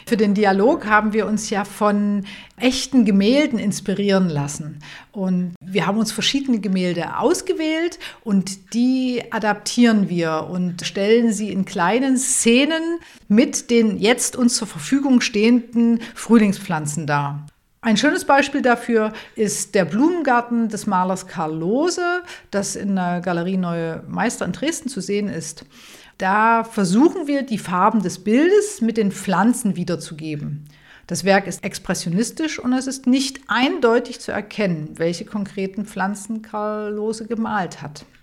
Für den Dialog haben wir uns ja von echten Gemälden inspirieren lassen. Und wir haben uns verschiedene Gemälde ausgewählt und die adaptieren wir und stellen sie in kleinen Szenen mit den jetzt uns zur Verfügung stehenden Frühlingspflanzen dar. Ein schönes Beispiel dafür ist der Blumengarten des Malers Karl Lohse, das in der Galerie Neue Meister in Dresden zu sehen ist. Da versuchen wir, die Farben des Bildes mit den Pflanzen wiederzugeben. Das Werk ist expressionistisch und es ist nicht eindeutig zu erkennen, welche konkreten Pflanzen Karl Lohse gemalt hat.